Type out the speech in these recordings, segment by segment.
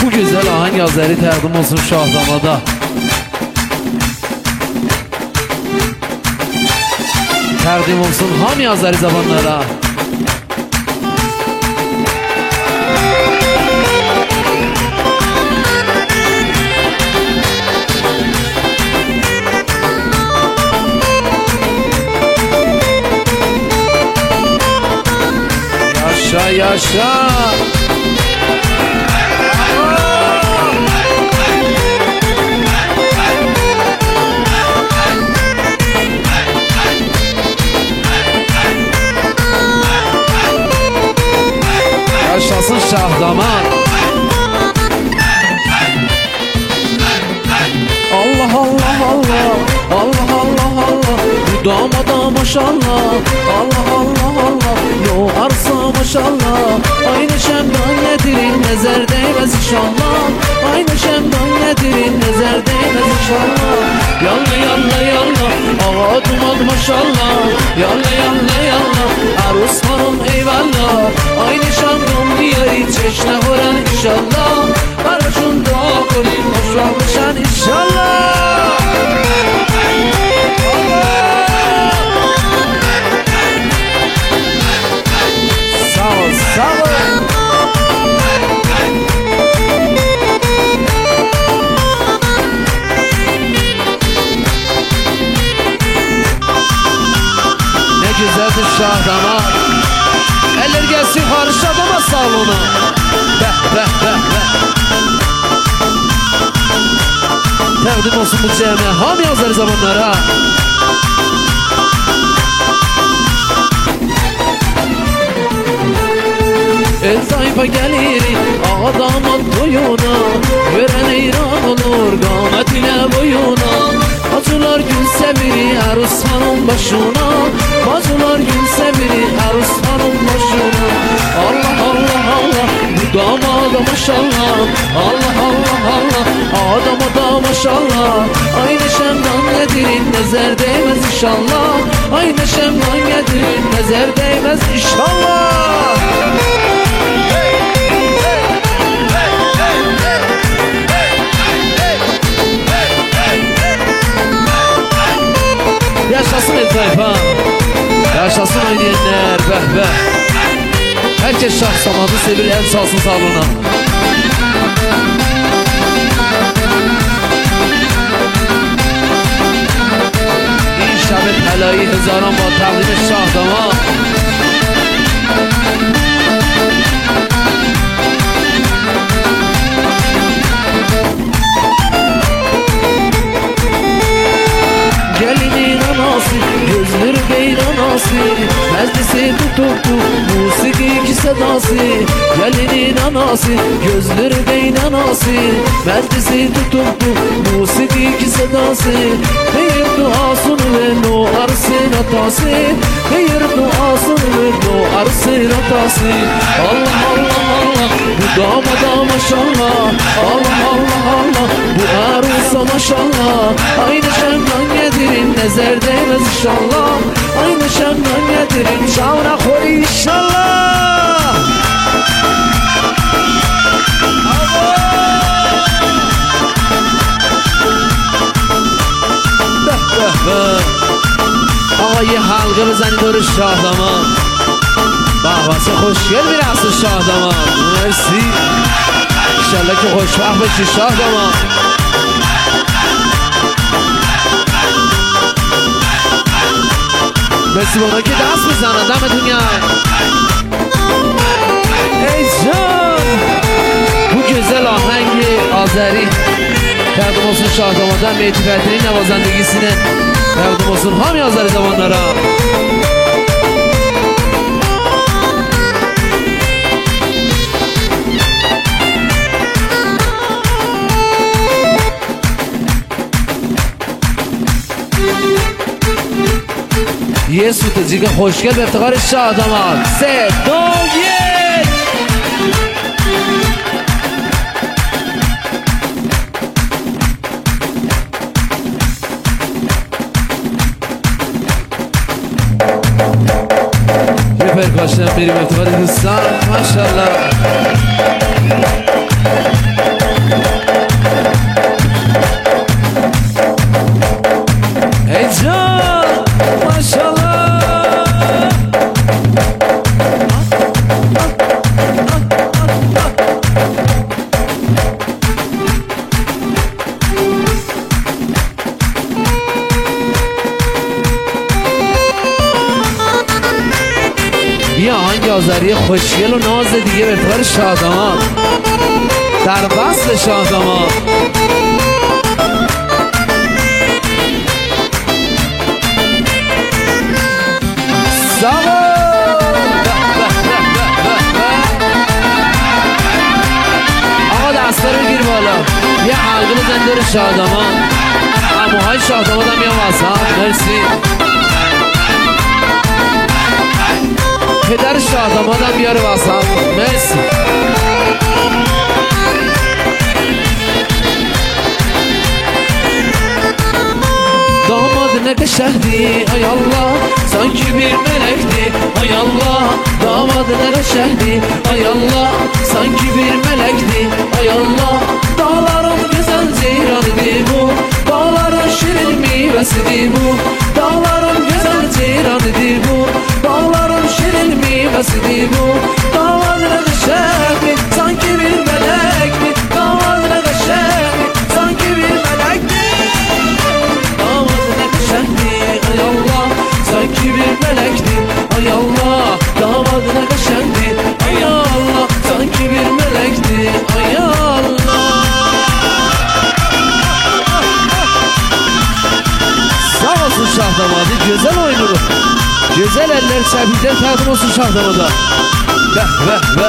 Bu güzel ahəng Azəri təqdim olsun Şahdamada. Təqdim olsun hamı Azəri zabanlara. Yaşa yaşa. Yaşasın Şahdamar. Allah Allah Allah, Allah Allah Allah, bu damada maşallah. Allah Allah Allah, yo arsa maşallah. Aynı şemdan yedirin nezer değmez inşallah. Aynı şemdan yedirin nezer değmez inşallah. Yalla yalla yalla, ağa duman maşallah. Yalla yalla yalla, arus hanım eyvallah. Aynı şemdan diyari çeşne horan inşallah. Barışında kolim hoşlanmışan inşallah. Sağ ol, sağ ol. Ne güzeldir Şahdamar. Eller gelsin Şahdamar salona. Be be be be. Təqdim olsun bu cəmiyə hamı Azəri zamanlara. El tayfa gelir ağa damat toyuna. Gören eyran olur qamet ile boyuna. Bacılar gülse biri arus hanım başına. Bacılar gülse biri arus hanım başına. Allah Allah Allah, bu damada maşallah. Allah Allah Allah, adama da maşallah. Aynı şemdan yedirin nezer değmez inşallah. Aynı şemdan yedirin nezer değmez inşallah. Yaşasın el tayfa, yaşasın oynayanlar, beh beh. Herkes Şahdamad'ı sevir, el salsın salona. İnşabet helayı hızaran var təqdim Şahdamad. Gelinin anası, gözleri değil anası. Meclisi tutuktu, musiki iki sedası. Gelinin anası, gözleri değil anası. Meclisi tutuktu, musiki iki sedası. Hayır duasını ver o arsın atası. Hayır duasını ver o arsın atası. Allah Allah Allah, bu damada maşallah. Allah Allah Allah, bu arusa maşallah. Aynı şemdan yedirin nezer değmez inşallah. Aynı şemdan yedirin şavra koy inşallah. Beh beh beh. Ağayı halqı bizəni görür Şahdamad. Bahvası hoş gel bir asıl Şahdamad. Mersi. İnşallah ki hoşbaxt beşi Şahdamad. Mersi bana ki dست بزنه دم دنیا. ای جان bu güzel ahəng Azəri təqdim olsun Şahdamada. Mehdi Fəthi'nin navazandigisine təqdim olsun hamı Azəri zamanlara. یه سوت جیگه خوشگل به افتخار شاهداماد. 3 2 1. یه پرکاشتن بریم افتخار دوستان. ماشاءالله. آذری خوشگل و ناز دیگه به افتخار شادمان در وصل شادمان. آقا دستا رو بگیر بالا، یه حلقه بزن دور شادمان. عموهای شادمان هم میان وسط. مرسی. پدر شادمان هم بیاره وسط. مرسی. Damadına qəşəhdi, ay Allah, sanki bir mələkdi, ay Allah. Damadına qəşəhdi, ay Allah, sanki bir mələkdi, ay Allah. Dağların gözəl ceyranıdır bu, dağların şirin meyvəsidir bu. Dağların gözəl ceyranıdır bu, dağların şirin meyvəsidir bu. Damadına qəşəhdi, sanki bir mələkdi, damadına qəşəhdi, sanki bir mələkdi. Ay Allah, sanki bir melekti. Ay Allah, damadına qəşəngdi. Ay Allah, sanki bir melekti. Ay Allah. Sağ olsun şah damadı, güzel oyunur. Güzel eller çəbikdən təqdim olsun şah damada. Bəh, bəh, bəh.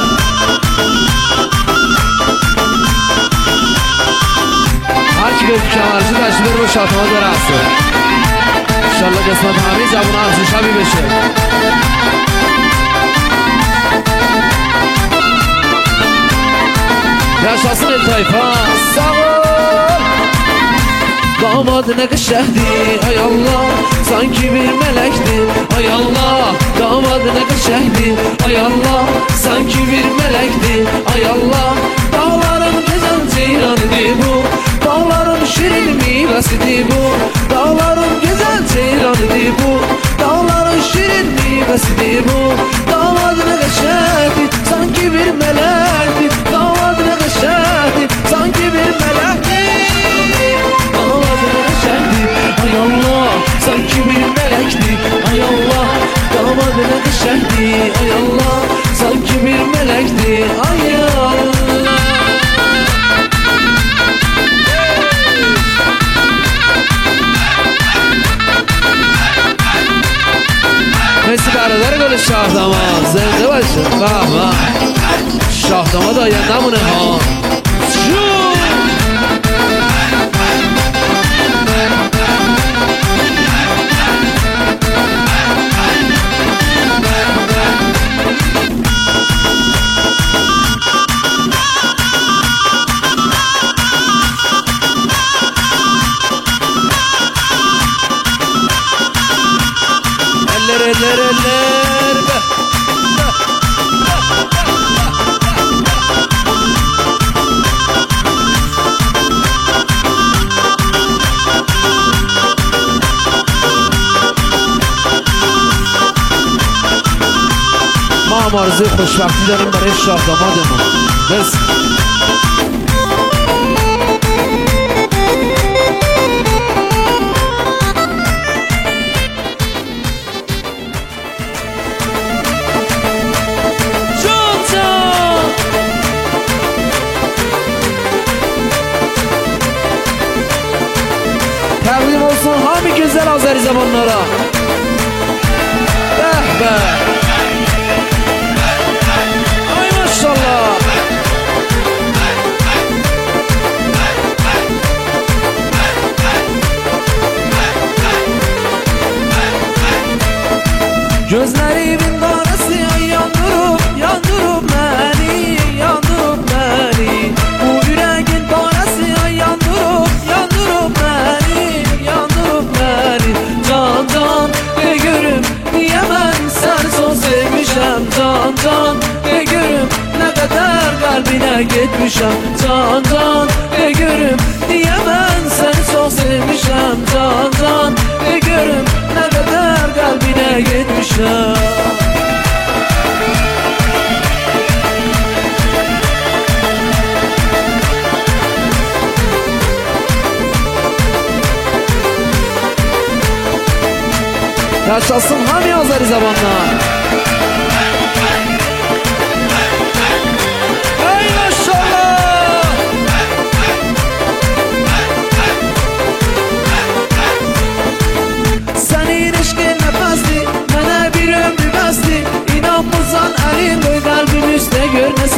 Her ki bir kemarcı təşbir bu şah damada rəqsi. İnşallah qismət həmin zabuna afzişabi beşe. Yaşasın el tayfa, sağ ol. Damadına qəşəhdi, ay Allah, sanki bir mələkdi, ay Allah. Damadına qəşəhdi, ay Allah, sanki bir mələkdi, ay Allah. Dağların gözəl ceyranıdır bu, dağların şirin meyvəsidir bu. Dağların gözəl ceyranıdır bu, dağların şirin meyvəsidir bu. Damadına qəşəhdi, sanki bir mələkdi, damadına qəşəhdi, sanki bir mələkdi. Damadına qəşəhdi, ay Allah, sanki bir mələkdi, ay Allah. Damadına qəşəhdi, ay Allah, sanki bir mələkdi, ay Allah. Messi برادر گل شاهداماد زنده باشه. بابا شاهداماد آینده‌مونه ها. ما هم آرزوی خوشبختی داریم برای شاه دامادمون. مرسی. تقدیم olsun همین güzel Azeri zamanlara. Bəh bəh. Ay maşallah. Gözlərimin qarası yandırıb, yandırıb məni, yandırıb məni. Bu ürəyin qarası yandırıb, yandırıb məni, yandırıb məni. Can can de görüm, niyə mən səni çox sevmişəm. Can can de görüm, nə qədər qəlbinə getmişəm. Can can de görüm, niyə mən səni çox sevmişəm. Can can de görüm, nə qədər qəlbinə getmişəm. Yaşasın hamı Azeri zamanlar.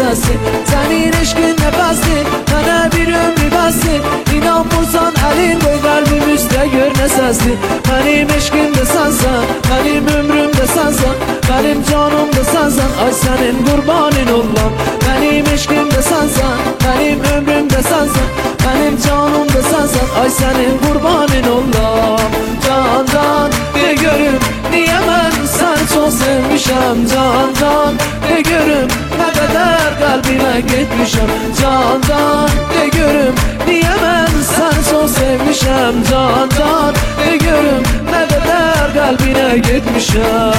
sesi. Senin eşkin nefesi, bana bir ömrü besi. İnanmırsan elin koy kalbimizde gör ne sesli. Benim eşkim de sensen, benim ömrüm de sensen, benim canım da sensen. Ay senin kurbanın olam. Benim eşkim de sensen, benim ömrüm de sensen, benim canım da sensen. Ay senin kurbanın olam. Can can de görüm, niye ben sen çok sevmişem. Can can de görüm, ne kadar kalbime gitmişem. Can can de görüm, niye ben sen çok sevmişem. Can can de görüm, ne kadar kalbine gitmişem.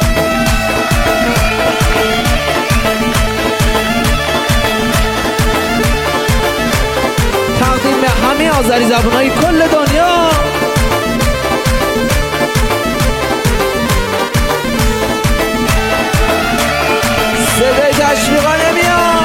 تقدیم به همه آذری زبانهای کل دنیا. صدای تشویقا نمیاد.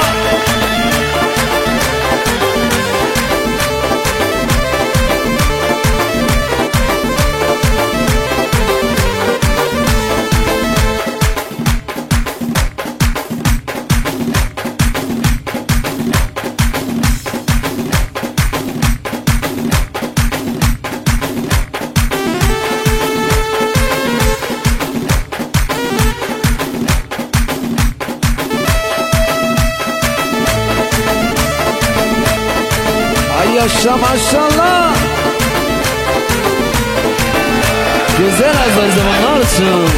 Yaşa maşallah. Güzel azar zamanlar için.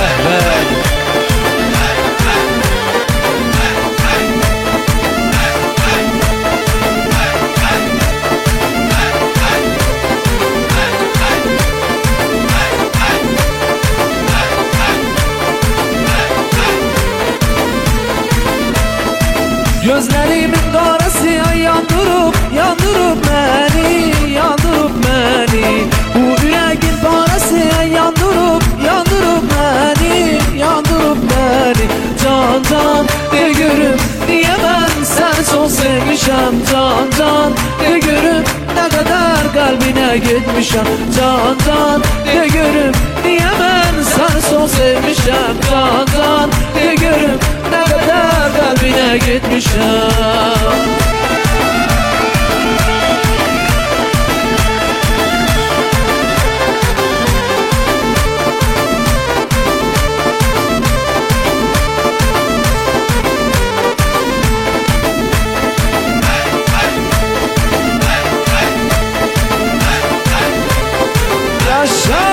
Gözlerimin karası yandırıp, yandırıp beni, yandırıp beni. Bu yüreğin parası yandırıp, yandırıp beni, yandırıp beni. Can can de görüm, niye ben sen çok sevmişem. Can can de görüm, ne kadar kalbine gitmişem. Can can de görüm, niye ben sen çok sevmişem. Can can de görüm, ne kadar kalbine gitmişem. Yaşa.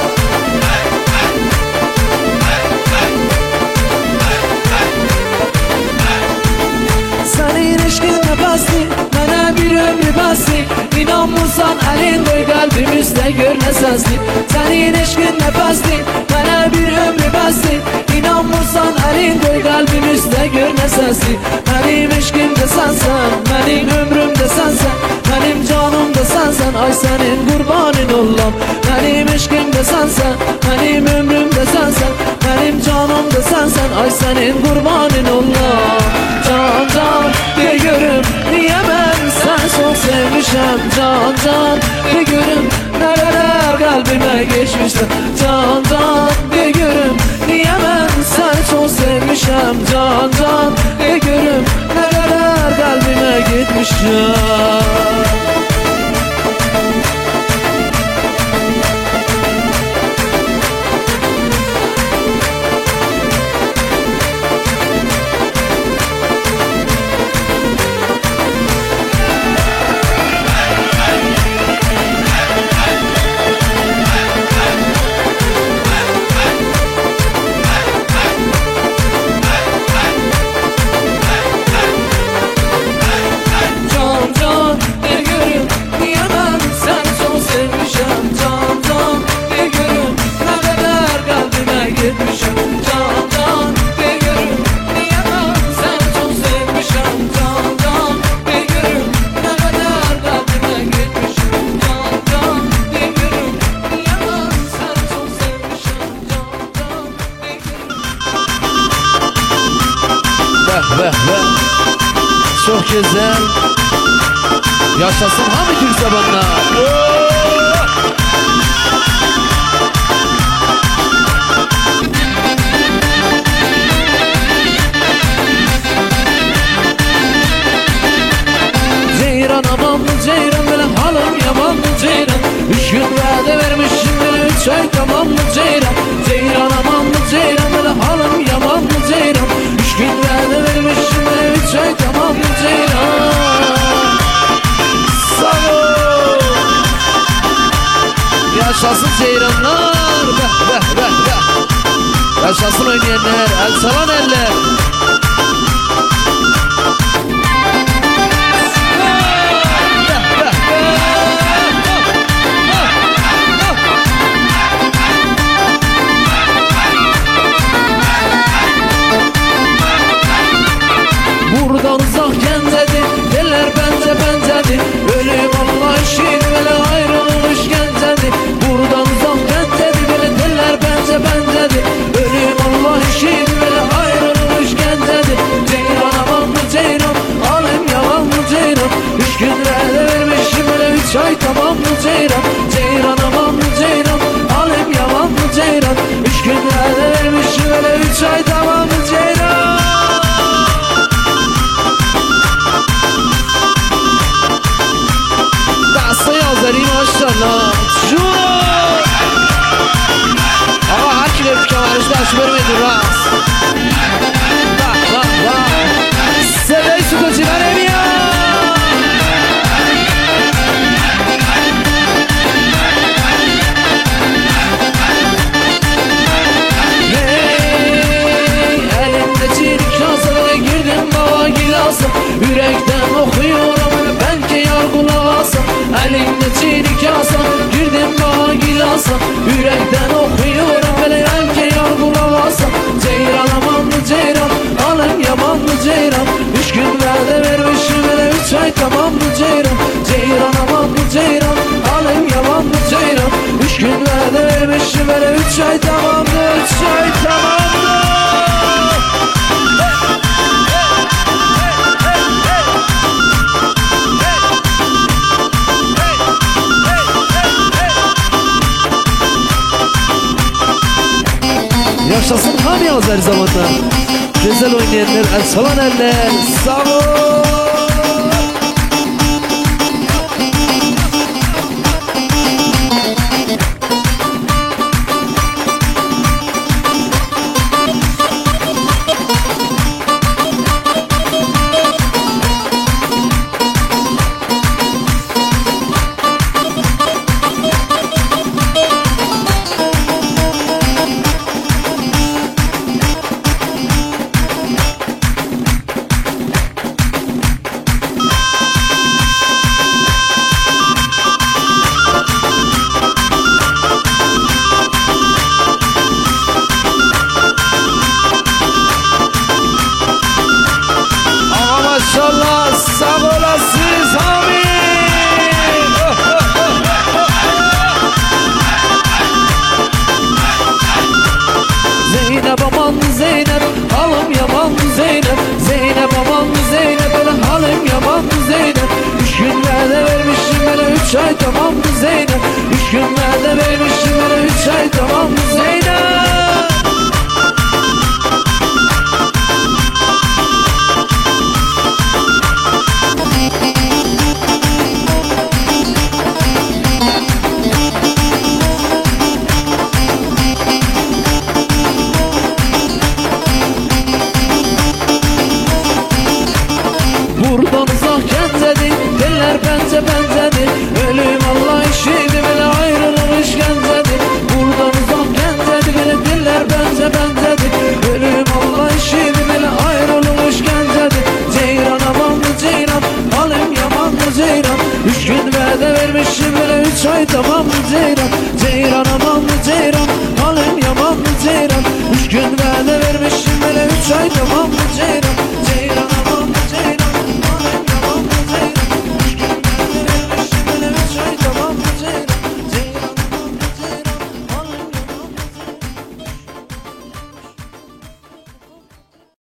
Senin eşkin nefesi, bana bir ömrü besi. İnanmırsan elin koy kalbimizde gör ne sesli. Senin eşkin nefesi, bana bir ömrü besi. İnanmırsan elin koy kalbimizde gör ne sesli. Benim eşkim de sensen, benim ömrüm de sensen, benim canım da sensen. Ay senin kurbanın olam. Benim eşkim de sensen, benim ömrüm de sensen, benim canım da sensen. Ay senin kurbanın olam. Can can de görüm, niye ben sen çok sevmişem. Can can de görüm, nereler kalbime geçmişler. Can can de görüm, niye ben sen çok sevmişem. Can can de görüm, nereler kalbime gitmişler. Çok güzel. Yaşasın hamı Türk zamanlar. Yaşasın ceyranlar, beh beh beh beh. Yaşasın oynayanlar, el salan eller. Buradan uzak gencedir, derler bence bencedir. Ölüm Allah işin böyle ayrılmış gencedir. Buradan uzak gencedir, böyle derler bence bencedir. Ölüm Allah işin böyle ayrılmış gencedir. Ceyran aman mı ceyran, alem yalan mı ceyran. 3 gün vade vermişim böyle 3 ay tamam mı ceyran. Ceyran aman mı ceyran, alem yalan mı ceyran. 3 gün vade vermişim böyle 3 ay tamam mı ceyran. Azeri maşallah Juro Ama her kilo bir kamarışta aşı vermedi ras. Bak bak bak Sevey su koçiler emiyor. Elimde çirik kasabına girdim baba gilasa. Yürekten okuyorum belki yargılasam. Elimde çirik kasa girdim bana gilasa. Yürekten okuyorum böyle belki yargılamasa. Ceyran aman mı ceyran, alem yaman mı ceyran. 3 gün vade vermişim böyle 3 ay tamam mı ceyran. Ceyran aman mı ceyran, alem yaman mı ceyran. 3 gün vade vermişim böyle 3 ay tamam mı, 3 ay tamam mı. Yaşasın ham yaz her zamanda. Güzel oynayanlar, el salan eller. Sağ ol. Maşallah sağ olasınız amin. Zeynep aman Zeynep, halım yaman Zeynep. Zeynep aman Zeynep, böyle halım yaman Zeynep. 3 gün vade vermişim böyle 3 ay tamam mı Zeynep. 3 gün vade vermişim böyle 3 ay tamam mı Zeynep. Buradan uzak gencedir, derler bence benzedir. Ölüm Allah işiydi böyle ayrılmış gencedir. Buradan uzak gencedir, böyle derler bence benzedir. Ölüm Allah işiydi böyle ayrılmış gencedir. Ceyran aman mı ceyran, alem yaman mı ceyran. 3 gün vade vermişim böyle 3 ay tamam mı ceyran. Ceyran aman mı ceyran, alem yaman mı ceyran. 3 gün vade vermişim böyle 3 ay tamam mı ceyran.